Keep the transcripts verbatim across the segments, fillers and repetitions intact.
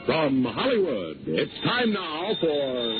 From Hollywood, it's time now for...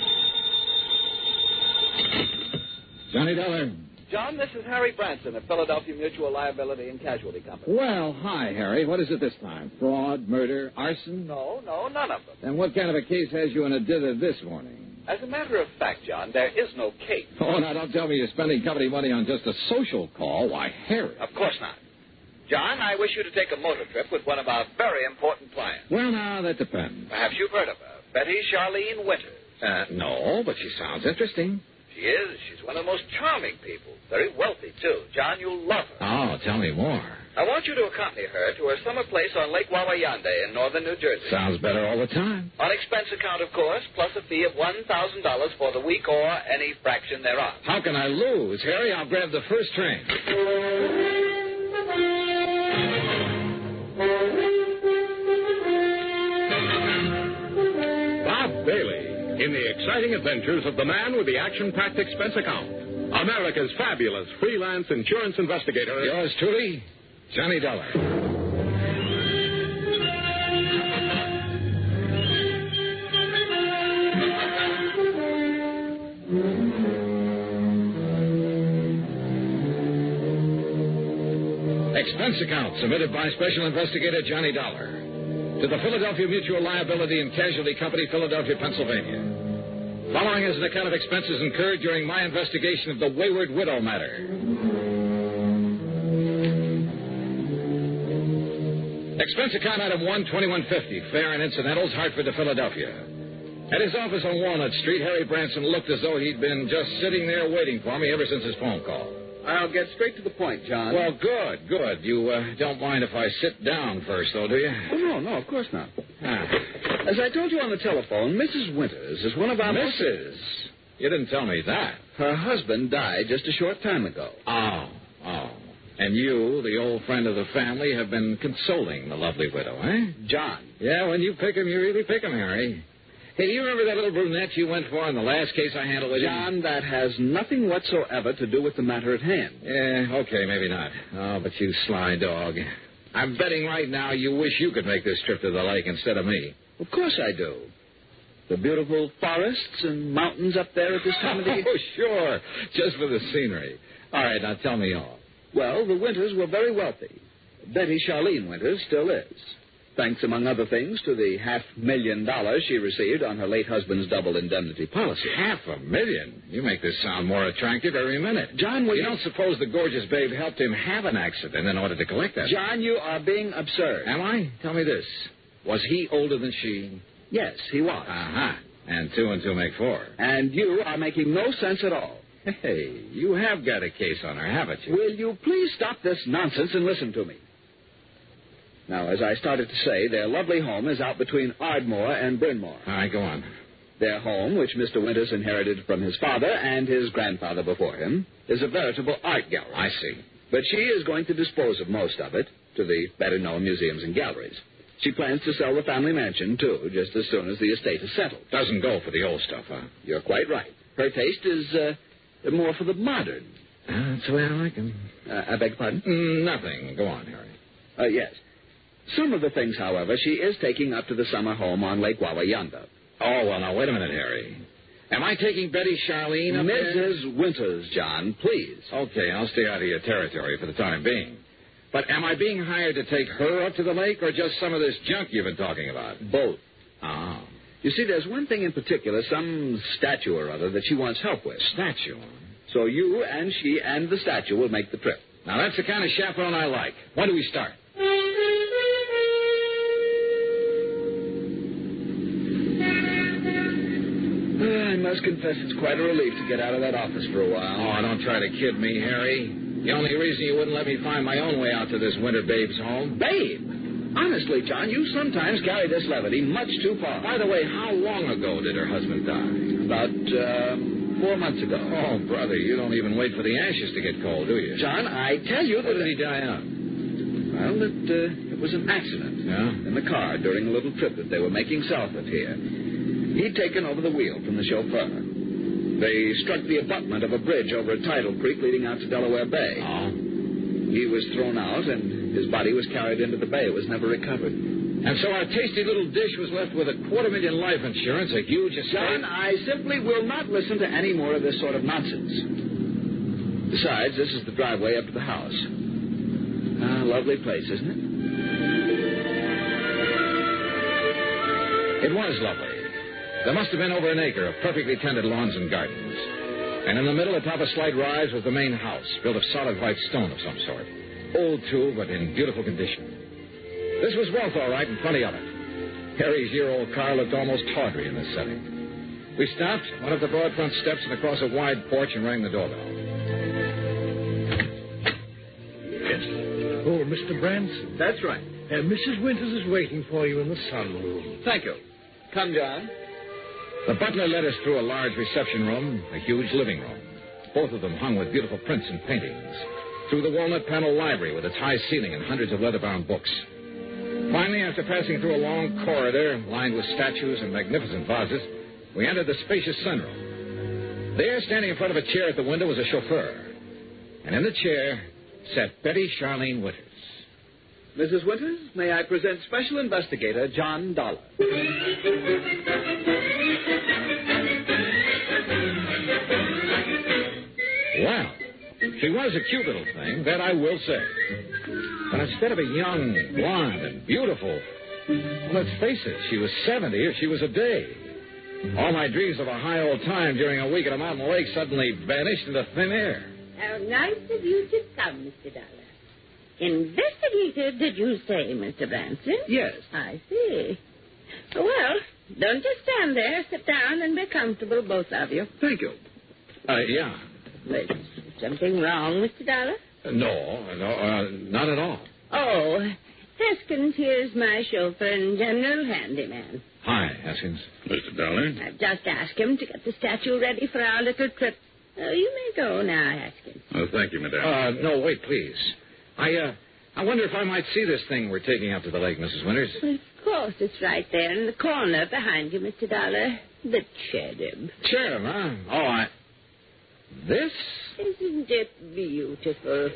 Johnny Dollar. John, this is Harry Branson of Philadelphia Mutual Liability and Casualty Company. Well, hi, Harry. What is it this time? Fraud, murder, arson? No, no, none of them. Then what kind of a case has you in a dither this morning? As a matter of fact, John, there is no case. Oh, now don't tell me you're spending company money on just a social call. Why, Harry. Of course not. John, I wish you to take a motor trip with one of our very important clients. Well, now, that depends. Perhaps you've heard of her, Betty Charlene Winters. Uh, no, but she sounds interesting. She is. She's one of the most charming people. Very wealthy, too. John, you'll love her. Oh, tell me more. I want you to accompany her to her summer place on Lake Wawayanda in northern New Jersey. Sounds better all the time. On expense account, of course, plus a fee of one thousand dollars for the week or any fraction thereof. How can I lose? Harry, I'll grab the first train. Bob Bailey, in the exciting adventures of the man with the action-packed expense account. America's fabulous freelance insurance investigator. Yours truly, Johnny Dollar. Expense account submitted by Special Investigator Johnny Dollar to the Philadelphia Mutual Liability and Casualty Company, Philadelphia, Pennsylvania. Following is an account of expenses incurred during my investigation of the Wayward Widow matter. Expense account item one, twenty-one fifty, fare and incidentals, Hartford to Philadelphia. At his office on Walnut Street, Harry Branson looked as though he'd been just sitting there waiting for me ever since his phone call. I'll get straight to the point, John. Well, good, good. You uh, don't mind if I sit down first, though, do you? Oh, no, no, of course not. Ah. As I told you on the telephone, Missus Winters is one of our... Missus You didn't tell me that. Her husband died just a short time ago. Oh, oh. And you, the old friend of the family, have been consoling the lovely widow, eh? John. Yeah, when you pick 'em, you really pick 'em, Harry. Hey, do you remember that little brunette you went for in the last case I handled with you? John, that has nothing whatsoever to do with the matter at hand. Yeah, okay, maybe not. Oh, but you sly dog. I'm betting right now you wish you could make this trip to the lake instead of me. Of course I do. The beautiful forests and mountains up there at this time of the year. Oh, sure. Just for the scenery. All right, now tell me all. Well, the Winters were very wealthy. Betty Charlene Winters still is. Thanks, among other things, to the half million dollars she received on her late husband's double indemnity policy. Half a million? You make this sound more attractive every minute. John, will you... you... don't suppose the gorgeous babe helped him have an accident in order to collect that? John, you are being absurd. Am I? Tell me this. Was he older than she? Yes, he was. Uh-huh. And two and two make four. And you are making no sense at all. Hey, you have got a case on her, haven't you? Will you please stop this nonsense and listen to me? Now, as I started to say, their lovely home is out between Ardmore and Bryn Mawr. All right, go on. Their home, which Mister Winters inherited from his father and his grandfather before him, is a veritable art gallery. I see. But she is going to dispose of most of it to the better-known museums and galleries. She plans to sell the family mansion, too, just as soon as the estate is settled. Doesn't go for the old stuff, huh? You're quite right. Her taste is uh, more for the modern. Uh, that's the way I like him. Uh, I beg your pardon? Mm, nothing. Go on, Harry. Uh, yes. Some of the things, however, she is taking up to the summer home on Lake Wawayanda. Oh, well, now, wait a minute, Harry. Am I taking Betty Charlene up Missus there? Winters, John, please. Okay, I'll stay out of your territory for the time being. But am I being hired to take her up to the lake or just some of this junk you've been talking about? Both. Oh. You see, there's one thing in particular, some statue or other, that she wants help with. Statue? So you and she and the statue will make the trip. Now, that's the kind of chaperone I like. When do we start? I must confess it's quite a relief to get out of that office for a while. Oh, don't try to kid me, Harry. The only reason you wouldn't let me find my own way out to this winter babe's home. Babe! Honestly, John, you sometimes carry this levity much too far. By the way, how long ago did her husband die? About, uh, four months ago. Oh, brother, you don't even wait for the ashes to get cold, do you? John, I tell you that... What did he die of? Well, it, uh, it was an accident. Yeah? In the car during a little trip that they were making south of here. He'd taken over the wheel from the chauffeur. They struck the abutment of a bridge over a tidal creek leading out to Delaware Bay. Oh? He was thrown out, and his body was carried into the bay. It was never recovered. And so our tasty little dish was left with a quarter million life insurance, a huge estate. John, I simply will not listen to any more of this sort of nonsense. Besides, this is the driveway up to the house. Ah, lovely place, isn't it? It was lovely. There must have been over an acre of perfectly tended lawns and gardens. And in the middle, atop a slight rise, was the main house, built of solid white stone of some sort. Old, too, but in beautiful condition. This was wealth, all right, and plenty of it. Harry's year-old car looked almost tawdry in this setting. We stopped, went up the broad front steps and across a wide porch and rang the doorbell. Yes. Oh, Mister Branson. That's right. Uh, Missus Winters is waiting for you in the sunroom. Thank you. Come, John. The butler led us through a large reception room, a huge living room. Both of them hung with beautiful prints and paintings. Through the walnut panel library with its high ceiling and hundreds of leather-bound books. Finally, after passing through a long corridor lined with statues and magnificent vases, we entered the spacious sunroom. There, standing in front of a chair at the window, was a chauffeur. And in the chair sat Betty Charlene Winters. Missus Winters, may I present Special Investigator John Dollar. Wow. She was a cute little thing, that I will say. But instead of a young, blonde, and beautiful, well, let's face it, she was seventy if she was a day. All my dreams of a high old time during a week at a mountain lake suddenly vanished into thin air. How nice of you to come, Mister Dollar. Investigator, did you say, Mister Branson? Yes. I see. Well, don't just stand there. Sit down and be comfortable, both of you. Thank you. Uh, yeah. Is something wrong, Mister Dollar? Uh, no, no, uh, not at all. Oh, Haskins here's my chauffeur and general handyman. Hi, Haskins. Mister Dollar? I've just asked him to get the statue ready for our little trip. Oh, you may go now, Haskins. Oh, thank you, madame. Uh, no, wait, please. I, uh, I wonder if I might see this thing we're taking up to the lake, Missus Winters. Well, of course, it's right there in the corner behind you, Mister Dollar. The cherub. Cherub, huh? Oh, I... This? Isn't it beautiful?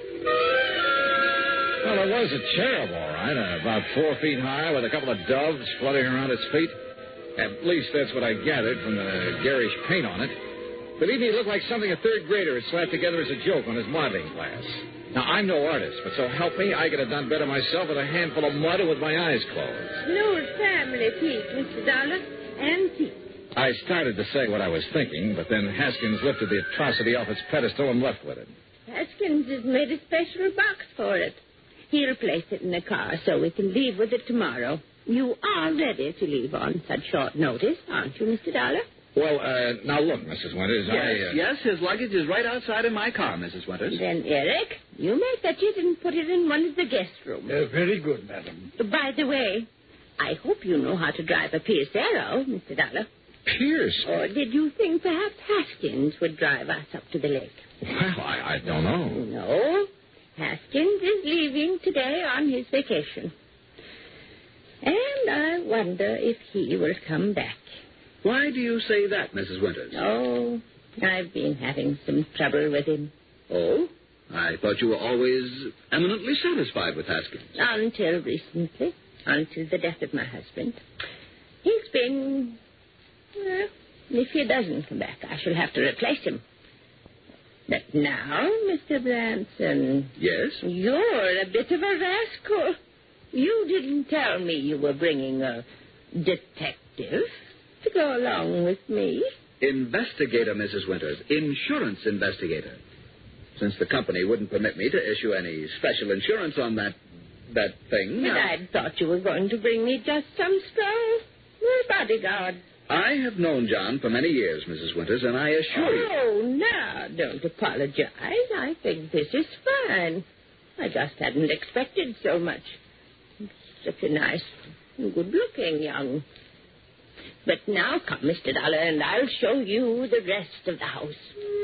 Well, it was a cherub, all right, uh, about four feet high with a couple of doves fluttering around its feet. At least that's what I gathered from the garish paint on it. Believe me, it looked like something a third grader had slapped together as a joke on his modeling class. Now, I'm no artist, but so help me, I could have done better myself with a handful of mud and with my eyes closed. An old family piece, Mister Dollar. Antique. I started to say what I was thinking, but then Haskins lifted the atrocity off its pedestal and left with it. Haskins has made a special box for it. He'll place it in the car so we can leave with it tomorrow. You are ready to leave on such short notice, aren't you, Mister Dollar? Well, uh, now look, Missus Winters, Yes, I... Uh... yes, his luggage is right outside in my car, Missus Winters. Then, Eric, you may fetch it and put it in one of the guest rooms. Uh, very good, madam. By the way, I hope you know how to drive a Pierce Arrow, Mister Dollar. Pierce? Or did you think perhaps Haskins would drive us up to the lake? Well, I, I don't know. No. Haskins is leaving today on his vacation. And I wonder if he will come back. Why do you say that, Missus Winters? Oh, I've been having some trouble with him. Oh? I thought you were always eminently satisfied with Haskins. Until recently. Until the death of my husband. He's been... Well, if he doesn't come back, I shall have to replace him. But now, Mister Branson... Yes? You're a bit of a rascal. You didn't tell me you were bringing a detective to go along with me. Investigator, Missus Winters. Insurance investigator. Since the company wouldn't permit me to issue any special insurance on that... that thing... But I... I'd thought you were going to bring me just some strong bodyguard. I have known John for many years, Missus Winters, and I assure you... Oh, now, don't apologize. I think this is fine. I just hadn't expected so much. Such a nice, good-looking young... But now come, Mister Dollar, and I'll show you the rest of the house.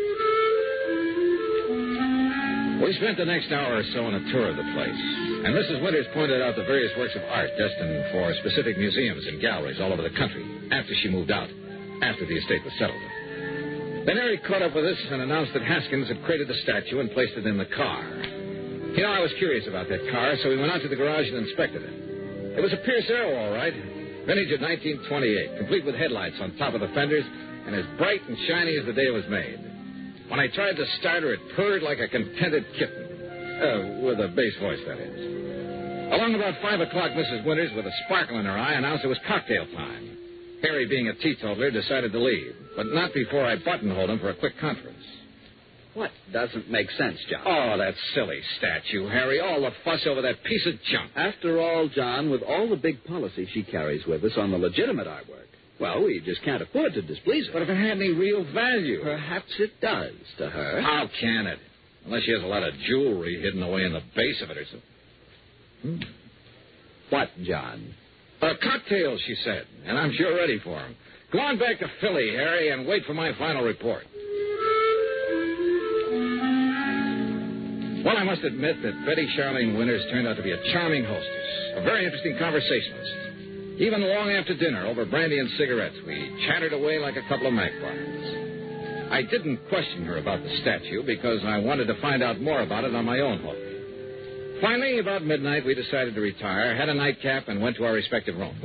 We spent the next hour or so on a tour of the place, and Missus Winters pointed out the various works of art destined for specific museums and galleries all over the country after she moved out, after the estate was settled. Then Eric caught up with us and announced that Haskins had created the statue and placed it in the car. You know, I was curious about that car, so we went out to the garage and inspected it. It was a Pierce Arrow, all right. Vintage of nineteen twenty-eight, complete with headlights on top of the fenders and as bright and shiny as the day it was made. When I tried to start her, it purred like a contented kitten. Uh, with a bass voice, that is. Along about five o'clock, Missus Winters, with a sparkle in her eye, announced it was cocktail time. Harry, being a teetotaler, decided to leave, but not before I buttonholed him for a quick conference. What doesn't make sense, John? Oh, that silly statue, Harry. All the fuss over that piece of junk. After all, John, with all the big policy she carries with us on the legitimate artwork, well, we just can't afford to displease her. But if it had any real value... Perhaps it does to her. How can it? Unless she has a lot of jewelry hidden away in the base of it or something. Hmm. What, John? Uh, cocktails, she said, and I'm sure ready for them. Go on back to Philly, Harry, and wait for my final report. Well, I must admit that Betty Charlene Winters turned out to be a charming hostess, a very interesting conversationalist. Even long after dinner, over brandy and cigarettes, we chattered away like a couple of magpies. I didn't question her about the statue because I wanted to find out more about it on my own hook. Finally, about midnight, we decided to retire, had a nightcap, and went to our respective rooms.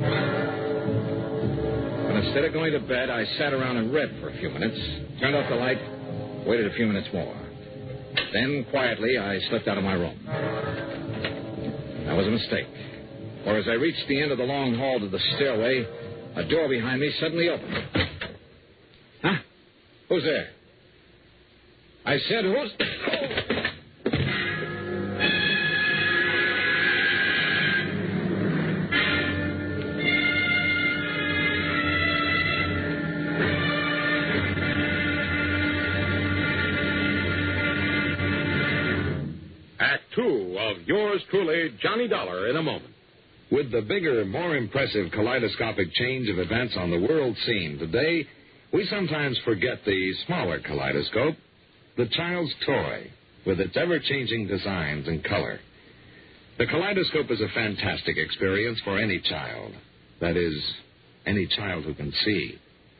But instead of going to bed, I sat around and read for a few minutes, turned off the light, waited a few minutes more. Then, quietly, I slipped out of my room. That was a mistake. For as I reached the end of the long hall to the stairway, a door behind me suddenly opened. Huh? Who's there? I said, who's... Oh. Act two of yours truly, Johnny Dollar, in a moment. With the bigger, more impressive kaleidoscopic change of events on the world scene today, we sometimes forget the smaller kaleidoscope, the child's toy, with its ever-changing designs and color. The kaleidoscope is a fantastic experience for any child. That is, any child who can see.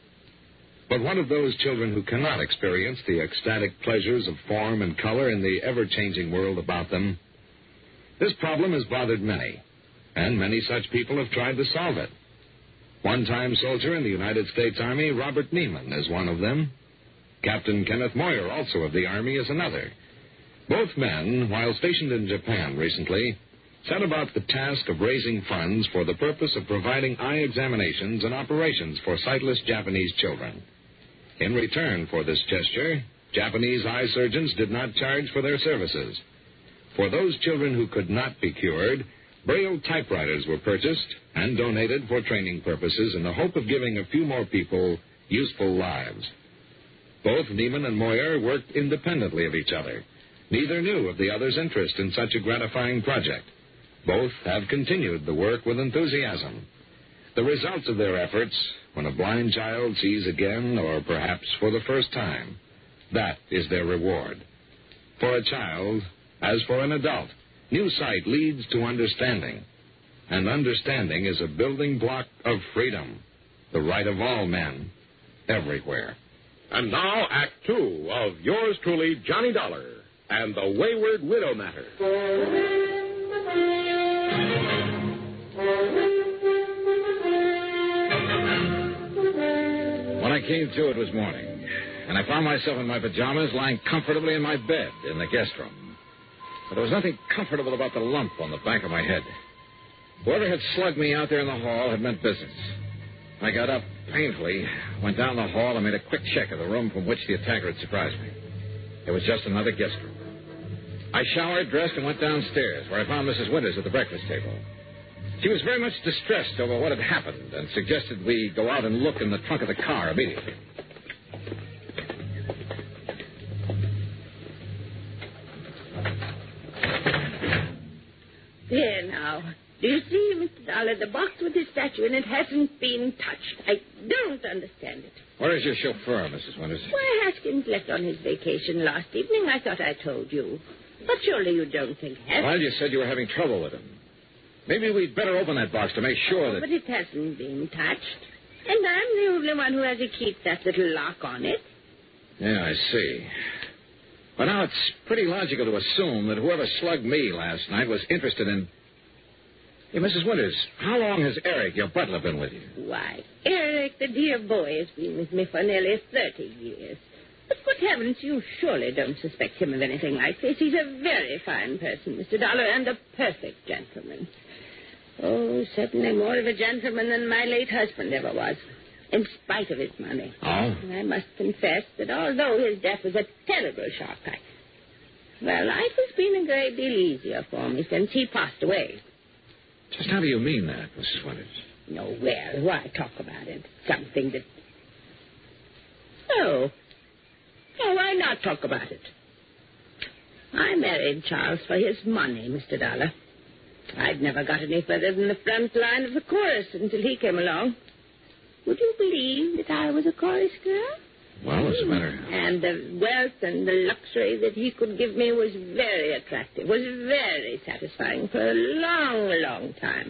But what of those children who cannot experience the ecstatic pleasures of form and color in the ever-changing world about them? This problem has bothered many, and many such people have tried to solve it. One-time soldier in the United States Army, Robert Neiman, is one of them. Captain Kenneth Moyer, also of the Army, is another. Both men, while stationed in Japan recently, set about the task of raising funds for the purpose of providing eye examinations and operations for sightless Japanese children. In return for this gesture, Japanese eye surgeons did not charge for their services. For those children who could not be cured, Braille typewriters were purchased and donated for training purposes in the hope of giving a few more people useful lives. Both Neiman and Moyer worked independently of each other. Neither knew of the other's interest in such a gratifying project. Both have continued the work with enthusiasm. The results of their efforts, when a blind child sees again, or perhaps for the first time, that is their reward. For a child, as for an adult, new sight leads to understanding. And understanding is a building block of freedom, the right of all men, everywhere. And now, Act Two of yours truly, Johnny Dollar, and the Wayward Widow Matter. When I came to, it was morning, and I found myself in my pajamas lying comfortably in my bed in the guest room. But there was nothing comfortable about the lump on the back of my head. Whoever had slugged me out there in the hall had meant business. I got up painfully, went down the hall, and made a quick check of the room from which the attacker had surprised me. It was just another guest room. I showered, dressed, and went downstairs, where I found Missus Winters at the breakfast table. She was very much distressed over what had happened and suggested we go out and look in the trunk of the car immediately. There now. Do you see, Mister Dollar, the box with the statue in it hasn't been touched. I don't understand it. Where is your chauffeur, Missus Winters? Why, Haskins left on his vacation last evening. I thought I told you. But surely you don't think Haskins... Well, you said you were having trouble with him. Maybe we'd better open that box to make sure that... But it hasn't been touched. And I'm the only one who has to keep that little lock on it. Yeah, I see. But now it's pretty logical to assume that whoever slugged me last night was interested in... Hey, Missus Winters, how long has Eric, your butler, been with you? Why, Eric, the dear boy, has been with me for nearly thirty years. But good heavens, you surely don't suspect him of anything like this. He's a very fine person, Mister Dollar, and a perfect gentleman. Oh, certainly more of a gentleman than my late husband ever was, in spite of his money. Oh? I must confess that although his death was a terrible shock, I... Well, life has been a great deal easier for me since he passed away. Just how do you mean that, Missus Winters? No, well, why talk about it? Something that... Oh. Oh, why not talk about it? I married Charles for his money, Mister Dollar. I'd never got any further than the front line of the chorus until he came along. Would you believe that I was a chorus girl? Well, what's the matter? And the wealth and the luxury that he could give me was very attractive, was very satisfying for a long, long time.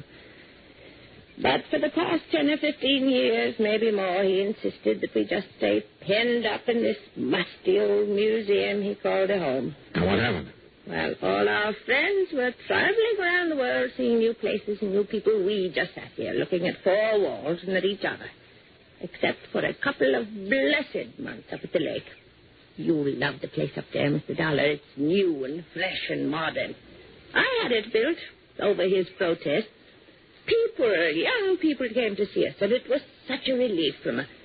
But for the past ten or fifteen years, maybe more, he insisted that we just stay penned up in this musty old museum he called a home. And what happened? Well, all our friends were traveling around the world, seeing new places and new people. We just sat here looking at four walls and at each other. Except for a couple of blessed months up at the lake. You'll love the place up there, Mister Dollar. It's new and fresh and modern. I had it built over his protest. People, young people came to see us, and it was such a relief from a...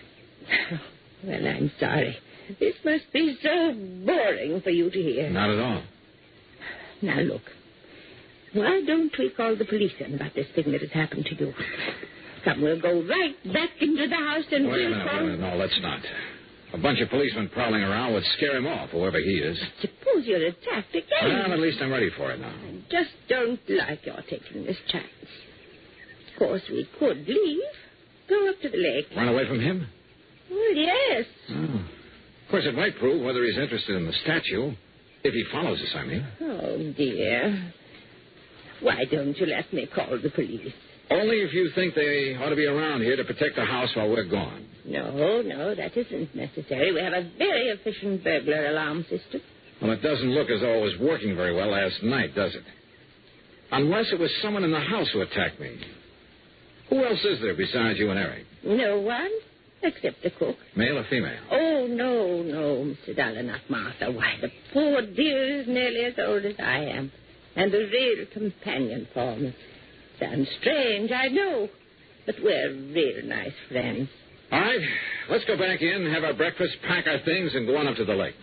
Well, I'm sorry. This must be so boring for you to hear. Not at all. Now, look. Why don't we call the police in about this thing that has happened to you? Come, we'll go right back into the house and Wait a we'll minute, call... wait a minute. No, let's not. A bunch of policemen prowling around would scare him off, whoever he is. Suppose you're attacked again. Well, at least I'm ready for it now. I just don't like your taking this chance. Of course, we could leave. Go up to the lake. Run away from him? Well, yes. Oh. Of course, it might prove whether he's interested in the statue. If he follows us, I mean. Oh, dear. Why don't you let me call the police? Only if you think they ought to be around here to protect the house while we're gone. No, no, that isn't necessary. We have a very efficient burglar alarm system. Well, it doesn't look as though it was working very well last night, does it? Unless it was someone in the house who attacked me. Who else is there besides you and Eric? No one, except the cook. Male or female? Oh, no, no, Mister Dollar, not Martha. Why, the poor dear is nearly as old as I am. And a real companion for me. Sounds strange, I know. But we're real nice friends. All right, let's go back in, have our breakfast, pack our things, and go on up to the lake.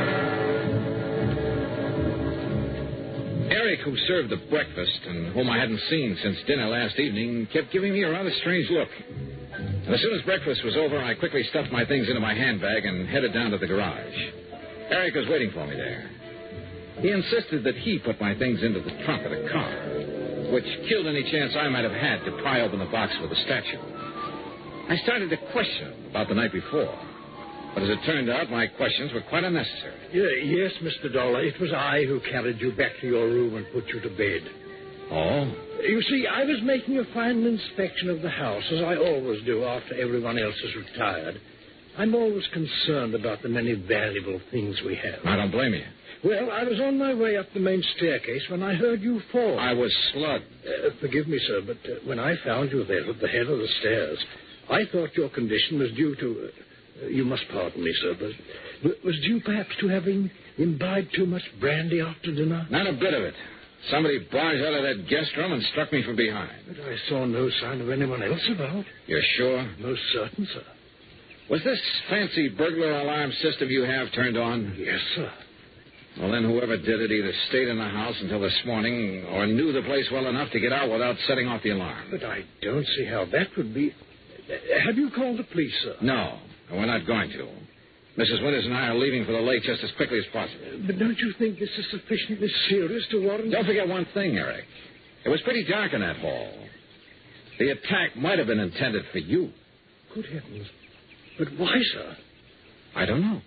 Eric, who served the breakfast and whom I hadn't seen since dinner last evening, kept giving me a rather strange look. And as soon as breakfast was over, I quickly stuffed my things into my handbag and headed down to the garage. Eric was waiting for me there. He insisted that he put my things into the trunk of the car, which killed any chance I might have had to pry open the box with the statue. I started to question him about the night before. But as it turned out, my questions were quite unnecessary. Yeah, yes, Mister Dollar, it was I who carried you back to your room and put you to bed. Oh? You see, I was making a final inspection of the house, as I always do after everyone else has retired. I'm always concerned about the many valuable things we have. I don't blame you. Well, I was on my way up the main staircase when I heard you fall. I was slugged. Uh, forgive me, sir, but uh, when I found you there at the head of the stairs, I thought your condition was due to... Uh, you must pardon me, sir, but was due perhaps to having imbibed too much brandy after dinner? Not a bit of it. Somebody barged out of that guest room and struck me from behind. But I saw no sign of anyone else about. You're sure? Most certain, sir. Was this fancy burglar alarm system you have turned on? Yes, sir. Well, then whoever did it either stayed in the house until this morning or knew the place well enough to get out without setting off the alarm. But I don't see how that would be... Uh, have you called the police, sir? No, and we're not going to. Missus Winters and I are leaving for the lake just as quickly as possible. Uh, but don't you think this is sufficiently serious to warrant... Don't forget one thing, Eric. It was pretty dark in that hall. The attack might have been intended for you. Good heavens. But why, sir? I don't know.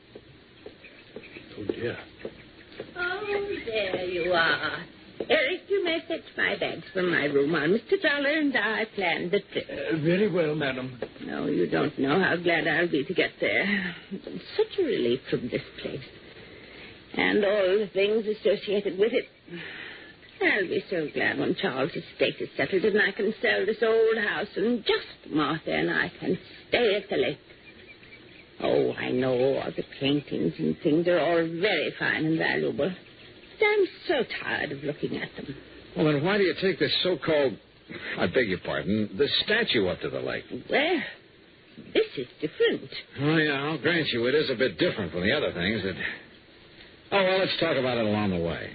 Oh, dear. Oh, there you are. Eric, you may fetch my bags from my room while Mister Dollar and I planned the trip. Uh, very well, madam. No, you don't know how glad I'll be to get there. It's such a relief from this place. And all the things associated with it. I'll be so glad when Charles' estate is settled and I can sell this old house and just Martha and I can stay at the lake. Oh, I know all the paintings and things are all very fine and valuable. But I'm so tired of looking at them. Well, then why do you take this so-called, I beg your pardon, this statue up to the lake? Well, this is different. Oh, yeah, I'll grant you it is a bit different from the other things that... Oh, well, let's talk about it along the way.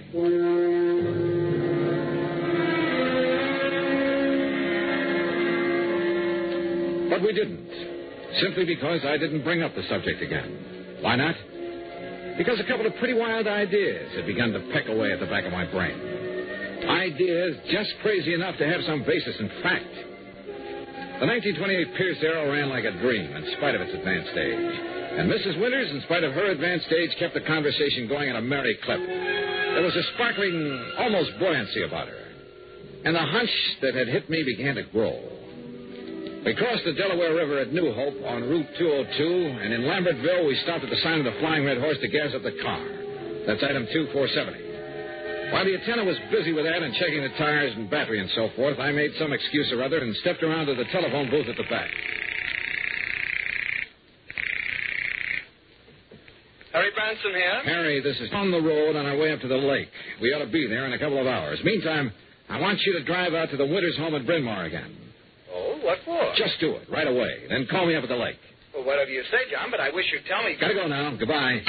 But we didn't. Simply because I didn't bring up the subject again. Why not? Because a couple of pretty wild ideas had begun to peck away at the back of my brain. Ideas just crazy enough to have some basis in fact. The nineteen twenty-eight Pierce Arrow ran like a dream in spite of its advanced age. And Missus Winters, in spite of her advanced age, kept the conversation going at a merry clip. There was a sparkling, almost buoyancy about her. And the hunch that had hit me began to grow. We crossed the Delaware River at New Hope on Route two oh two, and in Lambertville we stopped at the sign of the Flying Red Horse to gas up the car. That's item two four seventy. While the attendant was busy with that and checking the tires and battery and so forth, I made some excuse or other and stepped around to the telephone booth at the back. Harry Branson here. Harry, this is on the road on our way up to the lake. We ought to be there in a couple of hours. Meantime, I want you to drive out to the Winters home at Bryn Mawr again. Oh, what for? Just do it, right away. Then call me up at the lake. Well, whatever you say, John, but I wish you'd tell me... Gotta go now. Goodbye.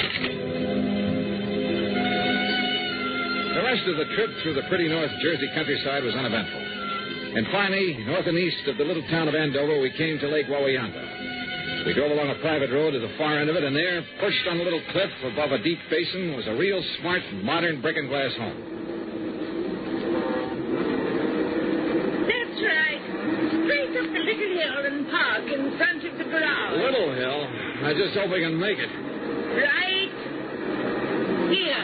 The rest of the trip through the pretty North Jersey countryside was uneventful. And finally, north and east of the little town of Andover, we came to Lake Wawayanda. We drove along a private road to the far end of it, and there, perched on a little cliff above a deep basin, was a real smart, modern brick and glass home. That's right. Straight up the little hill and park in front of the garage. Little hill? I just hope we can make it. Right here.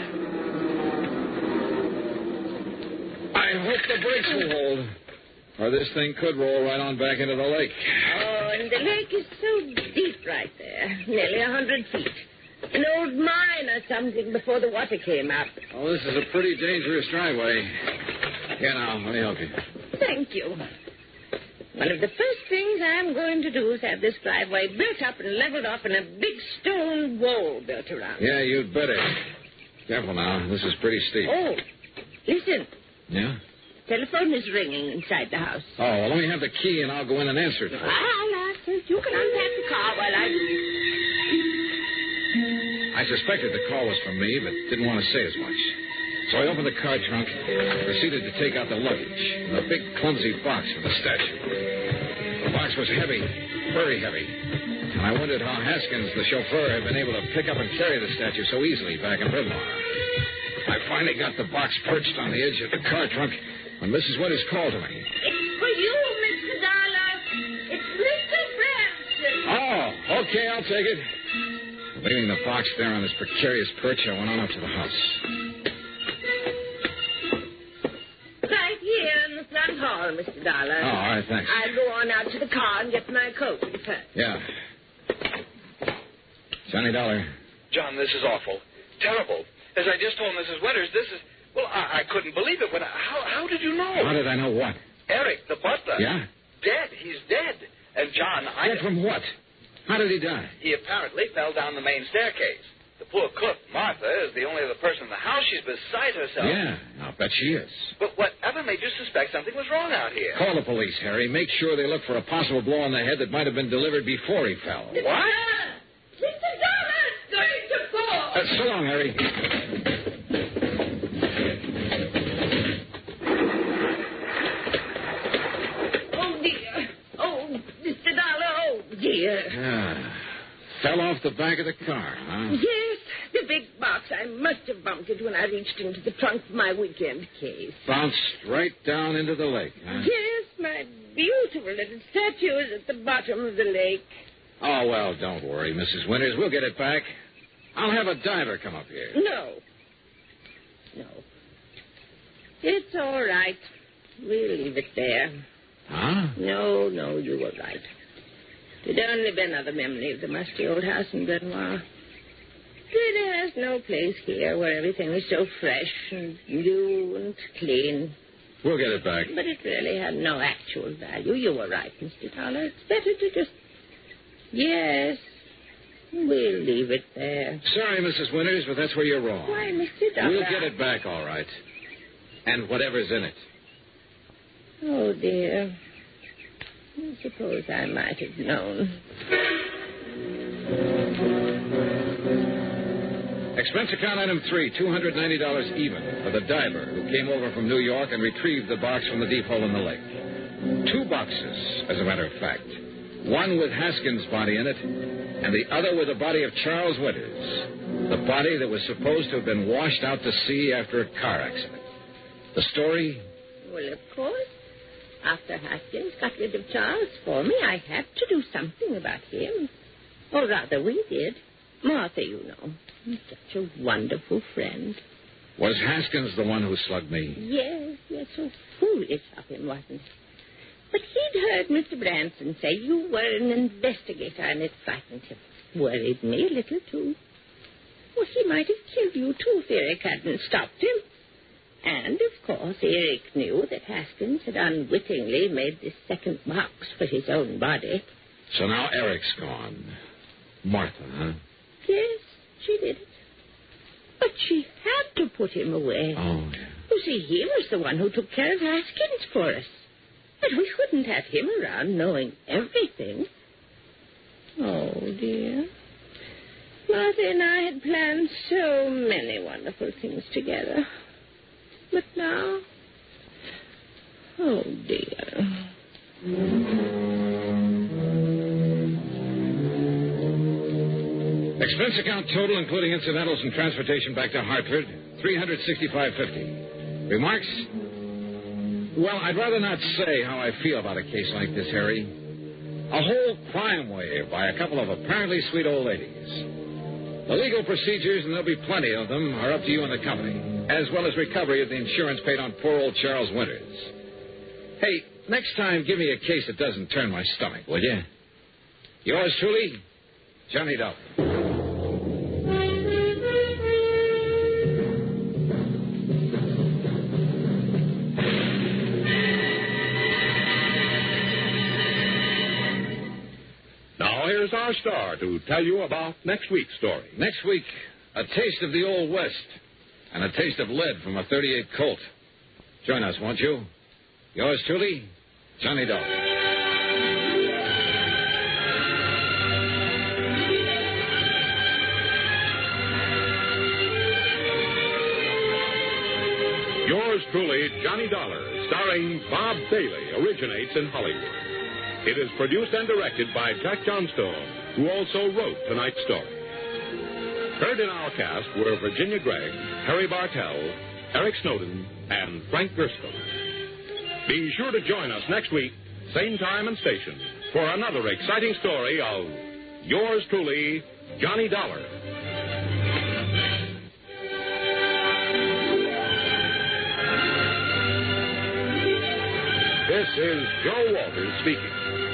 I hope the brakes will hold. Or this thing could roll right on back into the lake. Oh, and the lake is so deep right there. Nearly a hundred feet. An old mine or something before the water came up. Oh, this is a pretty dangerous driveway. Here now, let me help you. Thank you. One of the first things I'm going to do is have this driveway built up and leveled off and a big stone wall built around it. Yeah, you'd better. Careful now. This is pretty steep. Oh, listen. Yeah? Telephone is ringing inside the house. Oh, well, let me have the key and I'll go in and answer it for you. I'll answer it. You can unpack the car while I... I suspected the call was from me, but didn't want to say as much. So I opened the car trunk and proceeded to take out the luggage and the big, clumsy box for the statue. The box was heavy, very heavy. And I wondered how Haskins, the chauffeur, had been able to pick up and carry the statue so easily back in Bryn Mawr. I finally got the box perched on the edge of the car trunk when Missus Winters called to me. It's for you, Mister Dollar. It's Mister Branson. Oh, okay, I'll take it. Leaving the box there on this precarious perch, I went on up to the house. Right here in the front hall, Mister Dollar. Oh, all right, thanks. I'll go on out to the car and get my coat first. Yeah. Johnny Dollar. John, this is awful. Terrible. As I just told Missus Winters, this is... Well, I, I couldn't believe it. But how, how did you know? How did I know what? Eric, the butler. Yeah? Dead. He's dead. And John, I... Dead from what? How did he die? He apparently fell down the main staircase. The poor cook, Martha, is the only other person in the house. She's beside herself. Yeah, I'll bet she is. But whatever made you suspect something was wrong out here? Call the police, Harry. Make sure they look for a possible blow on the head that might have been delivered before he fell. What? Mister Dollar's going to fall. Uh, so long, Harry. Oh, dear. Oh, Mister Dollar. Oh, dear. Ah, fell off the back of the car, huh? Yes, the big box. I must have bumped it when I reached into the trunk of my weekend case. Bounced right down into the lake, huh? Yes, my beautiful little statue is at the bottom of the lake. Oh, well, don't worry, Missus Winters. We'll get it back. I'll have a diver come up here. No. No. It's all right. We'll leave it there. Huh? No, no, you were right. It'd only be another memory of the musty old house in Bryn Mawr. really has no place here where everything is so fresh and new and clean. We'll get it back. But it really had no actual value. You were right, Mister Dollar. It's better to just... Yes, we'll leave it there. Sorry, Missus Winters, but that's where you're wrong. Why, Mister Dollar... We'll get it back, all right. And whatever's in it. Oh, dear. I suppose I might have known. Expense account item three, two hundred ninety dollars even, for the diver who came over from New York and retrieved the box from the deep hole in the lake. Two boxes, as a matter of fact. One with Haskins' body in it, and the other with the body of Charles Winters, the body that was supposed to have been washed out to sea after a car accident. The story? Well, of course. After Haskins got rid of Charles for me, I had to do something about him. Or rather, we did. Martha, you know. He's such a wonderful friend. Was Haskins the one who slugged me? Yes, yes, so foolish of him, wasn't it? But he'd heard Mister Branson say you were an investigator, and it frightened him. Worried me a little, too. Well, he might have killed you, too, if Eric hadn't stopped him. And, of course, Eric knew that Haskins had unwittingly made this second box for his own body. So now Eric's gone. Martha, huh? Yes, she did it. But she had to put him away. Oh, yeah. You see, he was the one who took care of Haskins for us. And we couldn't have him around knowing everything. Oh, dear. Martha and I had planned so many wonderful things together. But now... Oh, dear. Expense account total, including incidentals and transportation back to Hartford, three hundred sixty-five fifty. Remarks? Well, I'd rather not say how I feel about a case like this, Harry. A whole crime wave by a couple of apparently sweet old ladies. The legal procedures, and there'll be plenty of them, are up to you and the company, as well as recovery of the insurance paid on poor old Charles Winters. Hey, next time, give me a case that doesn't turn my stomach, will you? Yours truly, Johnny Dollar. Now, here's our star to tell you about next week's story. Next week, a taste of the Old West and a taste of lead from a thirty-eight Colt. Join us, won't you? Yours truly, Johnny Dollar. Yours truly, Johnny Dollar, starring Bob Bailey, originates in Hollywood. It is produced and directed by Jack Johnstone, who also wrote tonight's story. Heard in our cast were Virginia Gregg, Harry Bartell, Eric Snowden, and Frank Driscoll. Be sure to join us next week, same time and station, for another exciting story of Yours truly, Johnny Dollar. This is Joe Walters speaking.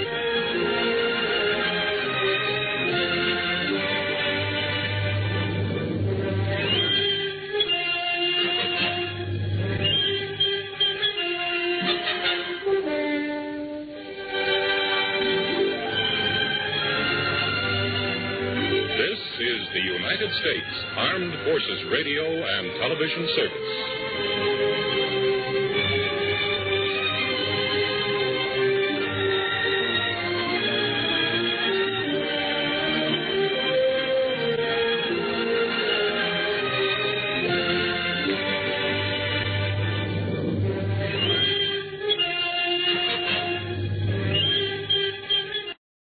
This is the United States Armed Forces Radio and Television Service.